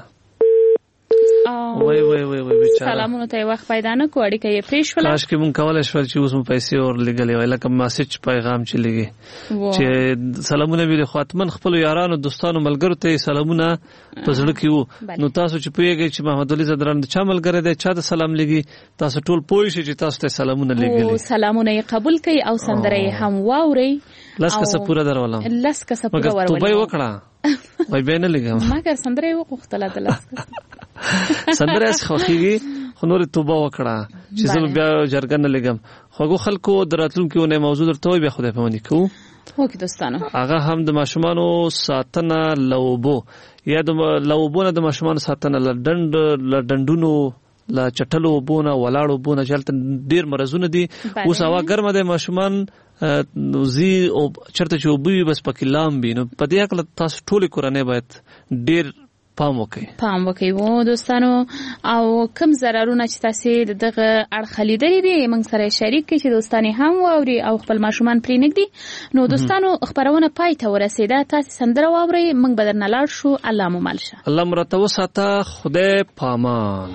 سلامونو ته وخت پیدا نه کو اړیکه یې پرې شوله کاش کې مونږ کولای شول چې اوس مو پیسې ورلېږلې وای لکه میسج پیغام چې لګي چې سلامونه ویل خو اتمن خپل یارانو دوستانو ملګرو ته سلامونه په زړه کې وو نو تاسو چې پوهیږئ چې محمد علي زدران د چا ملګری دی چا ته سلام لګي تاسو ټول پوه شئ چې تاسو ته سلامونه لګي سلامونه یې قبول کړئ او سندره یې هم واورئ لس کسه پورا درولم مګر توبه وکړه وای به نه لګم مګر سندره یې وغوښتله د لس کسه سندره خوخیږي خو نور توبه وکړه چې زه بیا جرګه نه لګم خوږو خلکو دراتلونکو نه موضوع درته بیا خدای په منی کو اوکې دوستانو هغه هم د ماشومانو ساتنه لوبو یا د لوبونو د ماشومانو ساتنه لډندونو لا چټلو بونه ولاړو بونه چلته ډیر مرزونه دي اوس هوا ګرمه ده ماشومان زی او چرته چې وبوي بس پکې لام بینو په دې اکل تاسو ټول کورنۍ باید ډیر پام وکړي وو دوستانو او کوم ضررونه چې تاسو دغه اړخ لیدلې دي موږ سره شریک کړئ چې دوستانه هم واوري او خپل ماشومان پرې نګدي نو دوستانو خبرونه پای ته ورسیده تاسو سندره واوري موږ بدرنه لاړ شو الله مو مل شه الله مرتبه ساته خدای پامان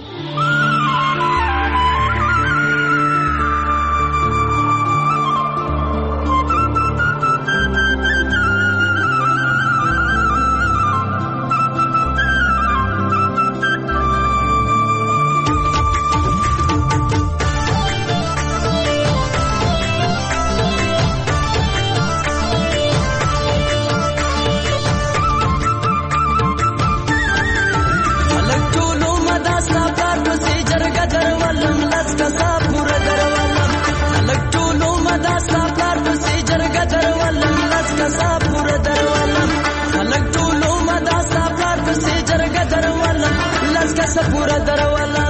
پورا دروالا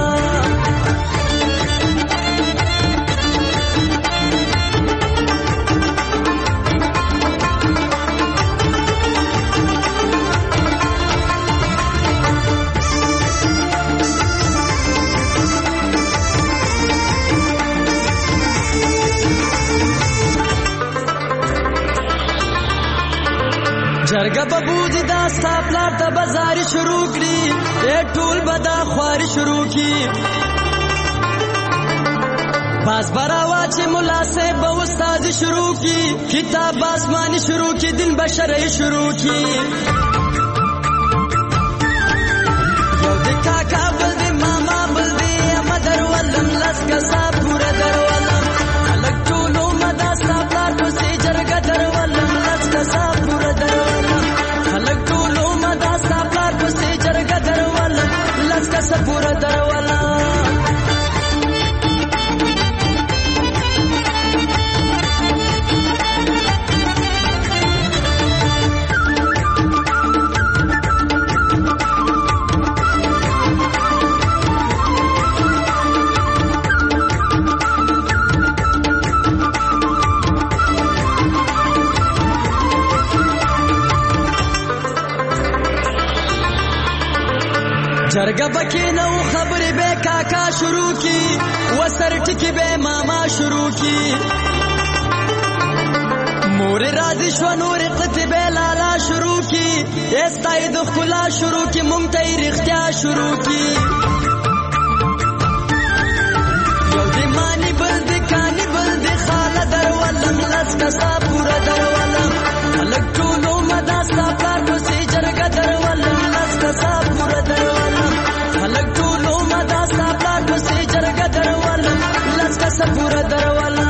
جرګه په بوجي دا ستاپلار ته بازاري شروع کړي ټول بدا خواري شروع کی باز براوا چې مولا سے به استاد شروع کی کتاب آسمانی شروع کی دین بشری شروع کی یو د کاکا بل دی ماما بل دی مدر ولم لس کسا پورا در ولم الګ ټولو مدا ستاپلار په سي جرګه در ولم لس کسا پورا در ولم الګ ټولو مدا ستاپلار په سي جرګه در ولم لس کسا پورا در ولم جرګه بکی نو خبرې به کاکا شروع کی وسر ټکی به ماما شروع کی مور راضی شو نور قطبه لالا شروع کی استای د خلا شروع کی مونږ ته رښتیا شروع کی یو دې مانی بل دې کانی بل دې خاله در ولم لس کسا پورا در ولم الګ ټولو مدا سفر په سي جرګه در ولم لس کسا پورا در ولم الګ ټولو مدا سفر په سي جرګه در ولم لس کسا پورا در ولم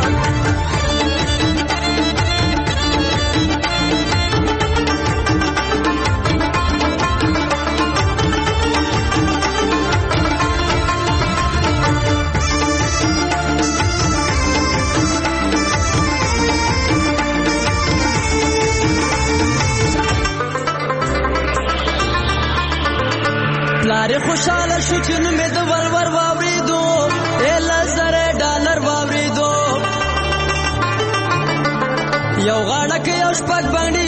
پلار خوشاله شو چې نو مې د ورور واوریدو $1,000 واوریدو یو غاړه کې یو شپږ باندې